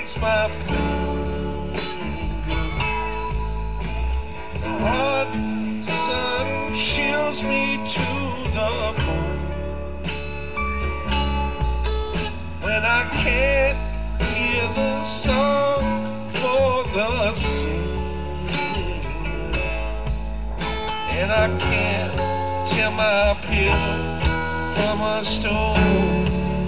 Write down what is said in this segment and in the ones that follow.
gets my finger. The hot sun chills me to the bone when I can't hear the song for the singing, and I can't tell my pillow from a stone.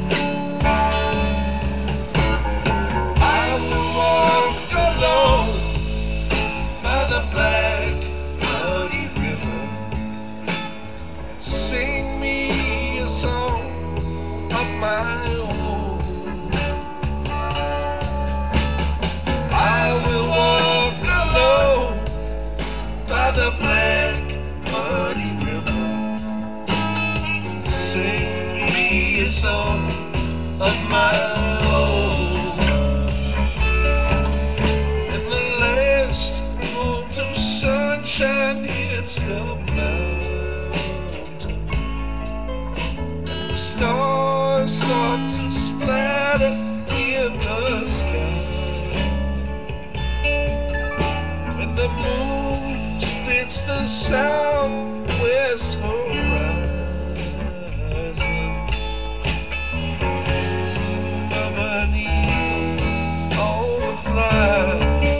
I will walk alone by the black muddy river and sing me a song of my own. I will walk alone by the black muddy river, sing me a song of my own. And the last moment of sunshine hits the mountain, and the stars start to splatter in the sky. When the moon splits the southwest horizon, of an eagle on the fly,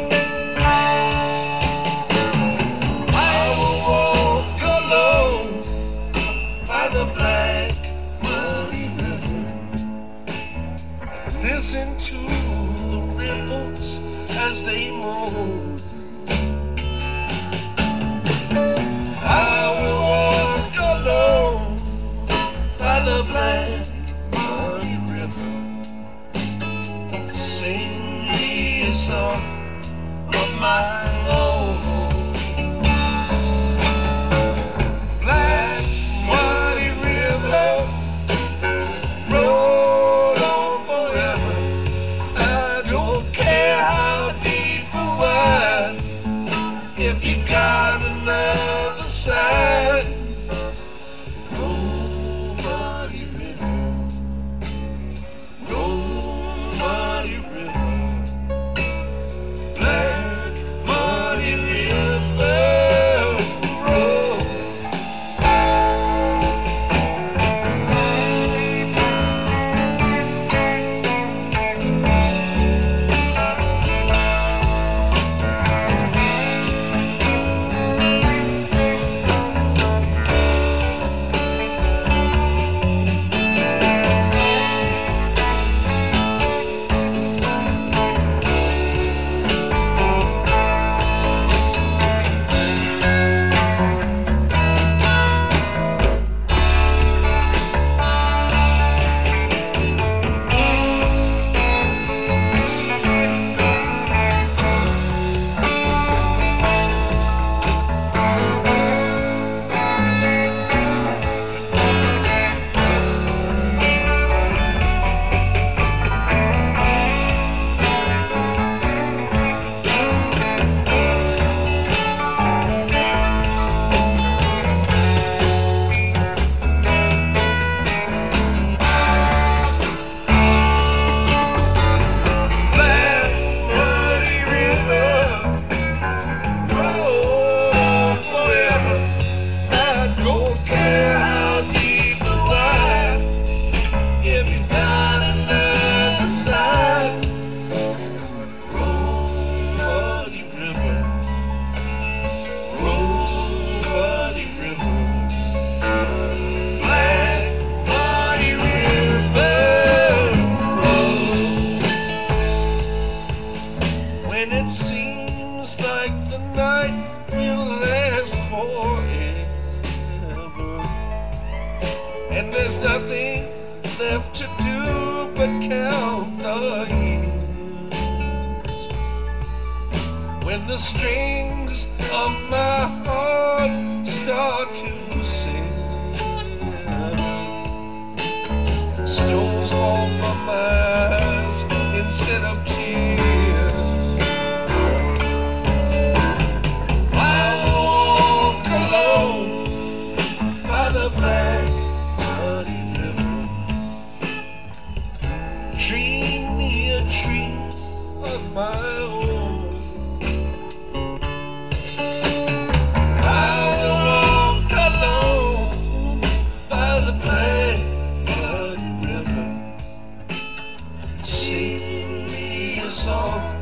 I will walk alone by the black muddy river, listen to the ripples as they moan. I will walk alone by the black muddy river, sing me a song of my own. Black muddy river, roll on forever. I don't care how deep or wide, if you got another side. Roll muddy river, roll muddy river, black muddy river, roll. When it seems like the night will last forever, and there's nothing left to do but count the years. When the strings of my heart start to sing, and stones fall from my eyes instead of tears, the black muddy river, dream me a dream of my own. I will walk alone by the Blackbird River, sing me a song